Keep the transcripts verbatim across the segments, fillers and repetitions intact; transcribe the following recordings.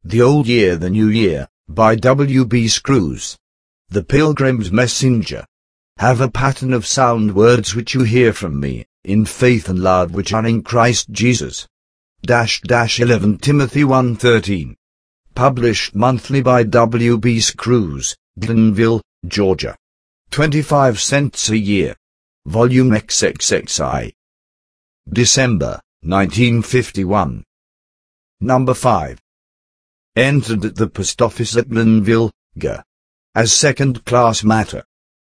The Old Year the New Year, by W B Screws. The Pilgrim's Messenger. Have a pattern of sound words which you hear from me, in faith and love which are in Christ Jesus. Dash dash eleven Timothy one thirteen. Published monthly by W B Screws, Glenville, Georgia. twenty-five cents a year. Volume triple X. December, nineteen fifty-one. Number five. Entered at the post office at Glenville, G. as second-class matter.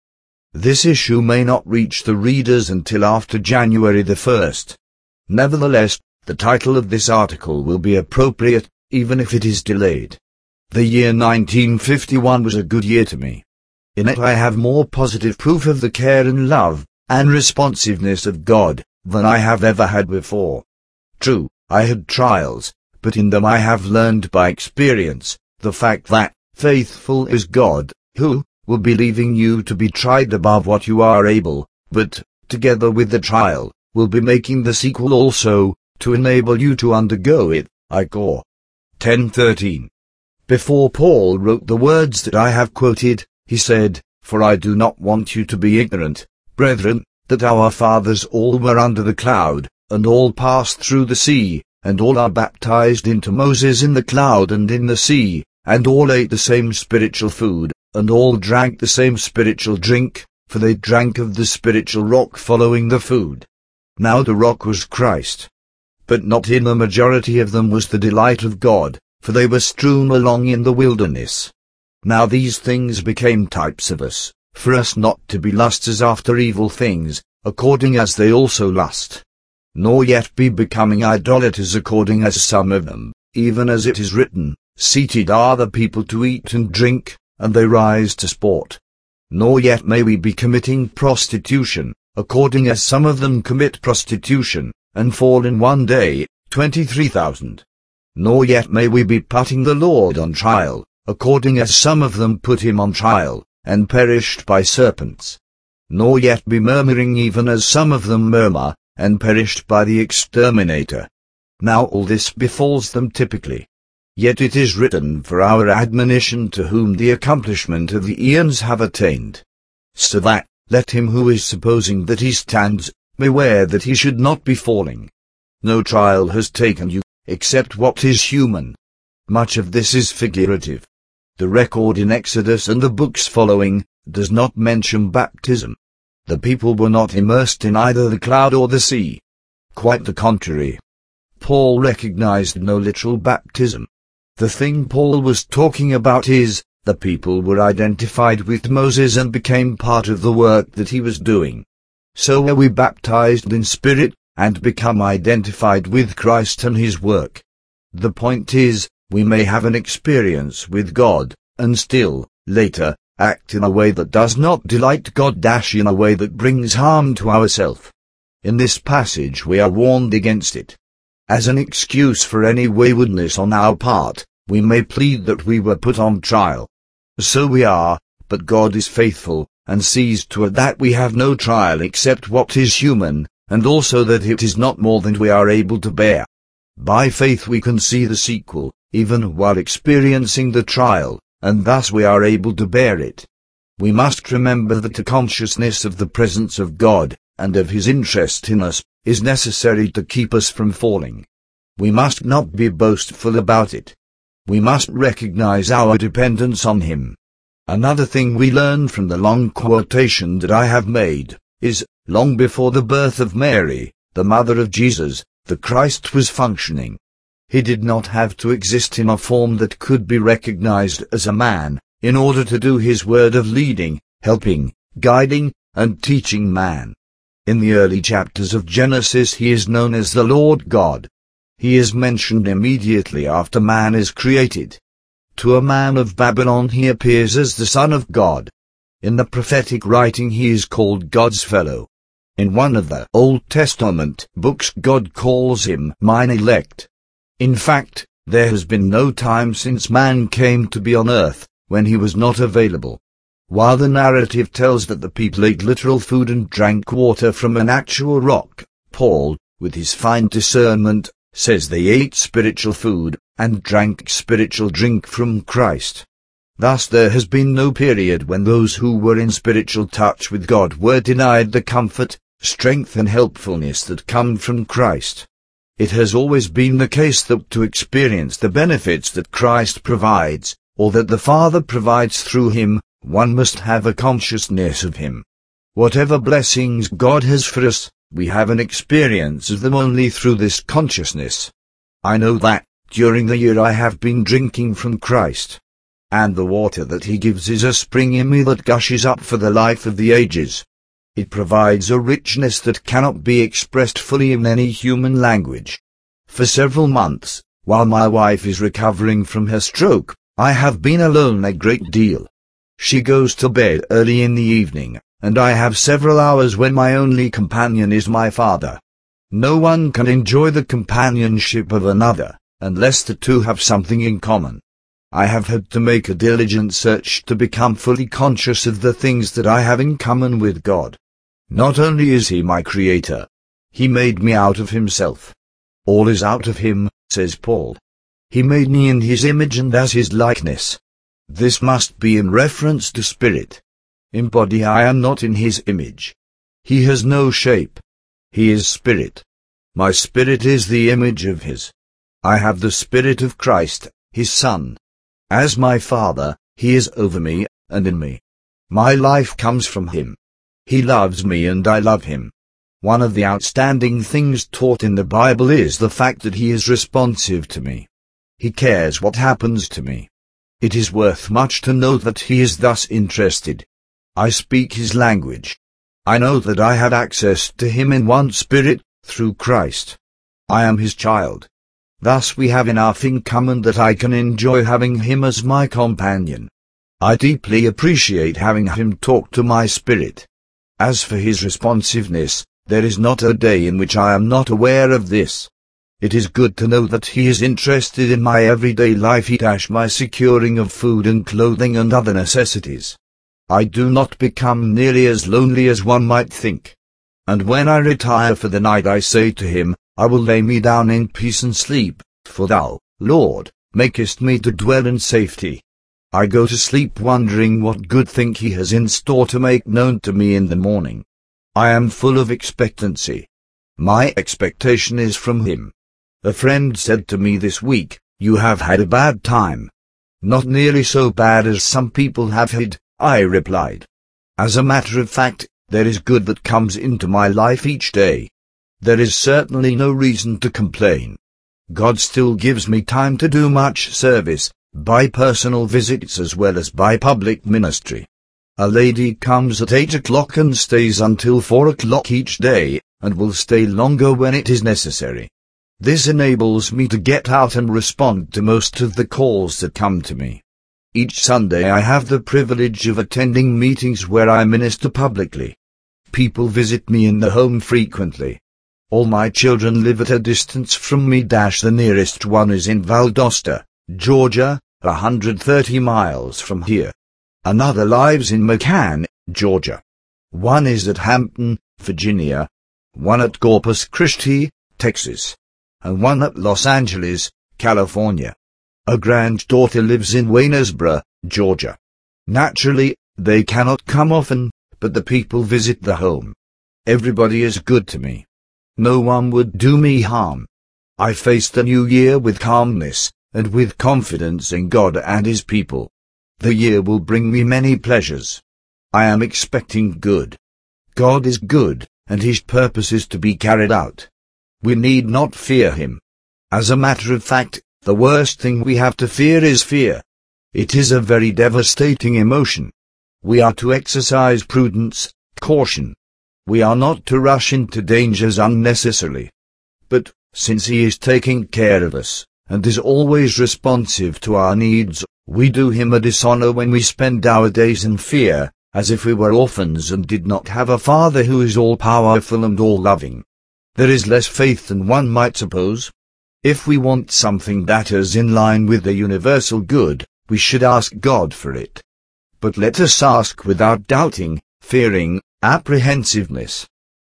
This issue may not reach the readers until after January the first. Nevertheless, the title of this article will be appropriate, even if it is delayed. The year nineteen fifty-one was a good year to me. In it I have more positive proof of the care and love, and responsiveness of God, than I have ever had before. True, I had trials, but in them I have learned by experience, the fact that, faithful is God, who will be leaving you to be tried above what you are able, but, together with the trial, will be making the sequel also, to enable you to undergo it. I Cor. ten thirteen. Before Paul wrote the words that I have quoted, he said, "For I do not want you to be ignorant, brethren, that our fathers all were under the cloud, and all passed through the sea, and all are baptized into Moses in the cloud and in the sea, and all ate the same spiritual food, and all drank the same spiritual drink, for they drank of the spiritual rock following the food. Now the rock was Christ. But not in the majority of them was the delight of God, for they were strewn along in the wilderness. Now these things became types of us, for us not to be lusters after evil things, according as they also lust. Nor yet be becoming idolaters according as some of them, even as it is written, seated are the people to eat and drink, and they rise to sport. Nor yet may we be committing prostitution, according as some of them commit prostitution, and fall in one day, twenty-three thousand. Nor yet may we be putting the Lord on trial, according as some of them put him on trial, and perished by serpents. Nor yet be murmuring even as some of them murmur, and perished by the exterminator. Now all this befalls them typically. Yet it is written for our admonition, to whom the accomplishment of the eons have attained. So that, let him who is supposing that he stands, beware that he should not be falling. No trial has taken you, except what is human. Much of this is figurative. The record in Exodus and the books following, does not mention baptism. The people were not immersed in either the cloud or the sea. Quite the contrary. Paul recognized no literal baptism. The thing Paul was talking about is, the people were identified with Moses and became part of the work that he was doing. So are we baptized in spirit, and become identified with Christ and his work. The point is, we may have an experience with God, and still, later, act in a way that does not delight God dash in a way that brings harm to ourselves. In this passage we are warned against it. As an excuse for any waywardness on our part, we may plead that we were put on trial. So we are, but God is faithful, and sees to it that we have no trial except what is human, and also that it is not more than we are able to bear. By faith we can see the sequel, even while experiencing the trial, and thus we are able to bear it. We must remember that the consciousness of the presence of God, and of his interest in us, is necessary to keep us from falling. We must not be boastful about it. We must recognize our dependence on him. Another thing we learn from the long quotation that I have made, is, long before the birth of Mary, the mother of Jesus, the Christ was functioning. He did not have to exist in a form that could be recognized as a man, in order to do his word of leading, helping, guiding, and teaching man. In the early chapters of Genesis he is known as the Lord God. He is mentioned immediately after man is created. To a man of Babylon he appears as the Son of God. In the prophetic writing he is called God's fellow. In one of the Old Testament books God calls him mine elect. In fact, there has been no time since man came to be on earth, when he was not available. While the narrative tells that the people ate literal food and drank water from an actual rock, Paul, with his fine discernment, says they ate spiritual food, and drank spiritual drink from Christ. Thus there has been no period when those who were in spiritual touch with God were denied the comfort, strength and helpfulness that come from Christ. It has always been the case that to experience the benefits that Christ provides, or that the Father provides through him, one must have a consciousness of him. Whatever blessings God has for us, we have an experience of them only through this consciousness. I know that, during the year I have been drinking from Christ. And the water that he gives is a spring in me that gushes up for the life of the ages. It provides a richness that cannot be expressed fully in any human language. For several months, while my wife is recovering from her stroke, I have been alone a great deal. She goes to bed early in the evening, and I have several hours when my only companion is my father. No one can enjoy the companionship of another, unless the two have something in common. I have had to make a diligent search to become fully conscious of the things that I have in common with God. Not only is he my Creator, he made me out of himself. All is out of him, says Paul. He made me in his image and as his likeness. This must be in reference to spirit. In body I am not in his image. He has no shape. He is spirit. My spirit is the image of his. I have the Spirit of Christ, his Son. As my Father, he is over me, and in me. My life comes from him. He loves me and I love him. One of the outstanding things taught in the Bible is the fact that he is responsive to me. He cares what happens to me. It is worth much to know that he is thus interested. I speak his language. I know that I have access to him in one spirit, through Christ. I am his child. Thus we have enough in common that I can enjoy having him as my companion. I deeply appreciate having him talk to my spirit. As for his responsiveness, there is not a day in which I am not aware of this. It is good to know that he is interested in my everyday life, my securing of food and clothing and other necessities. I do not become nearly as lonely as one might think. And when I retire for the night I say to him, I will lay me down in peace and sleep, for thou, Lord, makest me to dwell in safety. I go to sleep wondering what good thing he has in store to make known to me in the morning. I am full of expectancy. My expectation is from him. A friend said to me this week, "You have had a bad time." "Not nearly so bad as some people have had," I replied. "As a matter of fact, there is good that comes into my life each day. There is certainly no reason to complain. God still gives me time to do much service, by personal visits as well as by public ministry. A lady comes at eight o'clock and stays until four o'clock each day, and will stay longer when it is necessary. This enables me to get out and respond to most of the calls that come to me. Each Sunday I have the privilege of attending meetings where I minister publicly. People visit me in the home frequently. All my children live at a distance from me. The nearest one is in Valdosta, Georgia, one hundred thirty miles from here. Another lives in McCann, Georgia. One is at Hampton, Virginia. One at Corpus Christi, Texas. And one at Los Angeles, California. A granddaughter lives in Waynesboro, Georgia. Naturally, they cannot come often, but the people visit the home. Everybody is good to me. No one would do me harm. I face the new year with calmness, and with confidence in God and his people. The year will bring me many pleasures. I am expecting good. God is good, and his purpose is to be carried out. We need not fear him. As a matter of fact, the worst thing we have to fear is fear. It is a very devastating emotion. We are to exercise prudence, caution. We are not to rush into dangers unnecessarily. But, since he is taking care of us, and is always responsive to our needs, we do him a dishonor when we spend our days in fear, as if we were orphans and did not have a Father who is all-powerful and all-loving. There is less faith than one might suppose. If we want something that is in line with the universal good, we should ask God for it. But let us ask without doubting, fearing, apprehensiveness.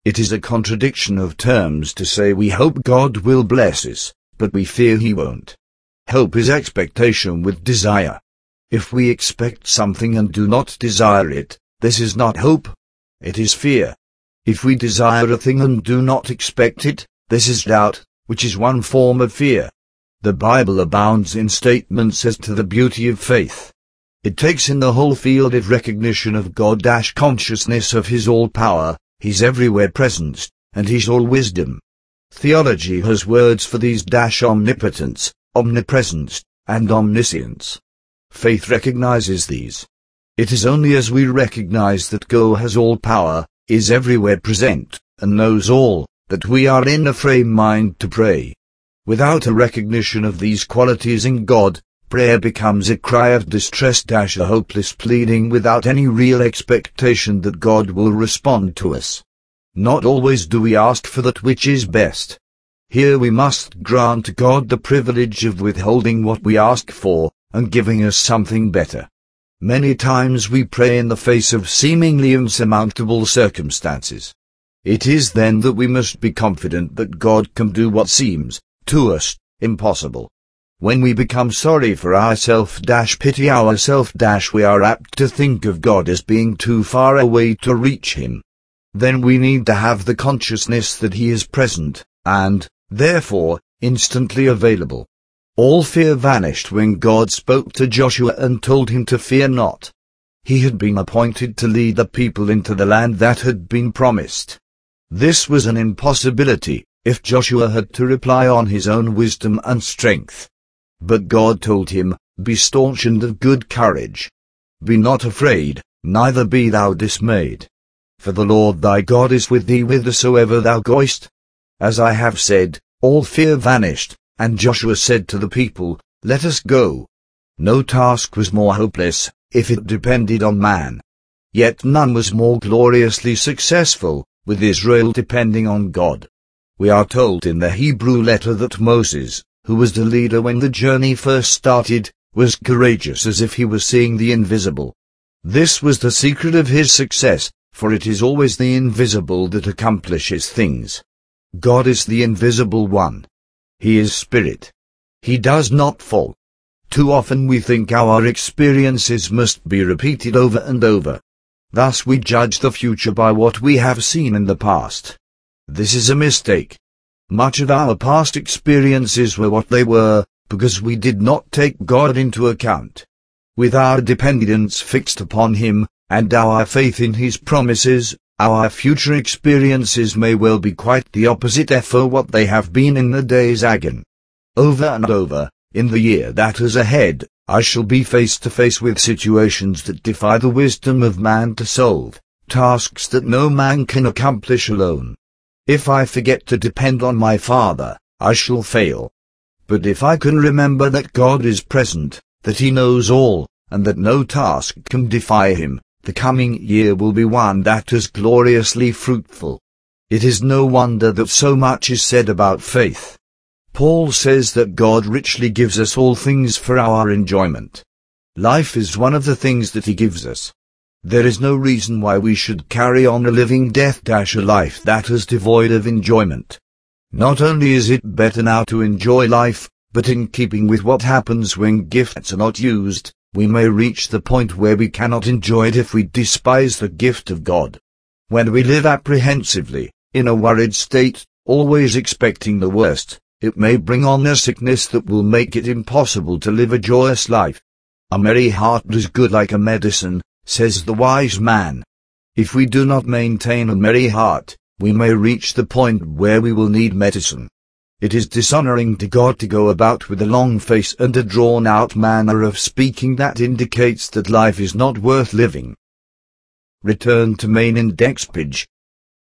It is a contradiction of terms to say we hope God will bless us, but we fear He won't. Hope is expectation with desire. If we expect something and do not desire it, this is not hope. It is fear. If we desire a thing and do not expect it, this is doubt, which is one form of fear. The Bible abounds in statements as to the beauty of faith. It takes in the whole field of recognition of God-consciousness of His all-power, His everywhere presence, and His all-wisdom. Theology has words for these omnipotence, omnipresence, and omniscience. Faith recognizes these. It is only as we recognize that God has all power, is everywhere present, and knows all, that we are in a frame mind to pray. Without a recognition of these qualities in God, prayer becomes a cry of distress, a hopeless pleading without any real expectation that God will respond to us. Not always do we ask for that which is best. Here we must grant God the privilege of withholding what we ask for, and giving us something better. Many times we pray in the face of seemingly insurmountable circumstances. It is then that we must be confident that God can do what seems, to us, impossible. When we become sorry for ourself pity ourself we are apt to think of God as being too far away to reach Him. Then we need to have the consciousness that He is present, and, therefore, instantly available. All fear vanished when God spoke to Joshua and told him to fear not. He had been appointed to lead the people into the land that had been promised. This was an impossibility, if Joshua had to rely on his own wisdom and strength. But God told him, "Be staunch and of good courage. Be not afraid, neither be thou dismayed. For the Lord thy God is with thee whithersoever thou goest." As I have said, all fear vanished, and Joshua said to the people, "Let us go." No task was more hopeless, if it depended on man. Yet none was more gloriously successful, with Israel depending on God. We are told in the Hebrew letter that Moses, who was the leader when the journey first started, was courageous as if he was seeing the invisible. This was the secret of his success, for it is always the invisible that accomplishes things. God is the invisible one. He is spirit. He does not fall. Too often we think our experiences must be repeated over and over. Thus we judge the future by what we have seen in the past. This is a mistake. Much of our past experiences were what they were, because we did not take God into account. With our dependence fixed upon Him, and our faith in His promises, our future experiences may well be quite the opposite of what they have been in the days agone. Over and over, in the year that is ahead, I shall be face to face with situations that defy the wisdom of man to solve, tasks that no man can accomplish alone. If I forget to depend on my Father, I shall fail. But if I can remember that God is present, that He knows all, and that no task can defy Him, the coming year will be one that is gloriously fruitful. It is no wonder that so much is said about faith. Paul says that God richly gives us all things for our enjoyment. Life is one of the things that He gives us. There is no reason why we should carry on a living death a life that is devoid of enjoyment. Not only is it better now to enjoy life, but in keeping with what happens when gifts are not used, we may reach the point where we cannot enjoy it if we despise the gift of God. When we live apprehensively, in a worried state, always expecting the worst, it may bring on a sickness that will make it impossible to live a joyous life. A merry heart does good like a medicine, says the wise man. If we do not maintain a merry heart, we may reach the point where we will need medicine. It is dishonoring to God to go about with a long face and a drawn-out manner of speaking that indicates that life is not worth living. Return to main index page.